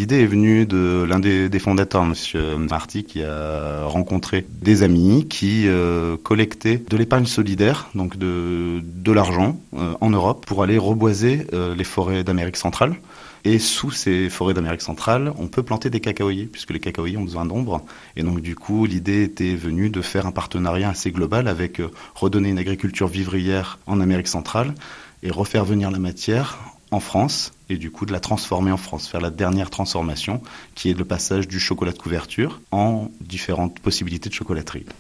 l'idée est venue de l'un des fondateurs, Monsieur Marty, qui a rencontré des amis qui collectaient de l'épargne solidaire, donc de l'argent en Europe, pour aller reboiser les forêts d'Amérique centrale. Et sous ces forêts d'Amérique centrale, on peut planter des cacaoyers, puisque les cacaoyers ont besoin d'ombre. Et donc du coup, l'idée était venue de faire un partenariat assez global avec redonner une agriculture vivrière en Amérique centrale et refaire venir la matière en France, et du coup de la transformer en France, faire la dernière transformation, qui est le passage du chocolat de couverture en différentes possibilités de chocolaterie.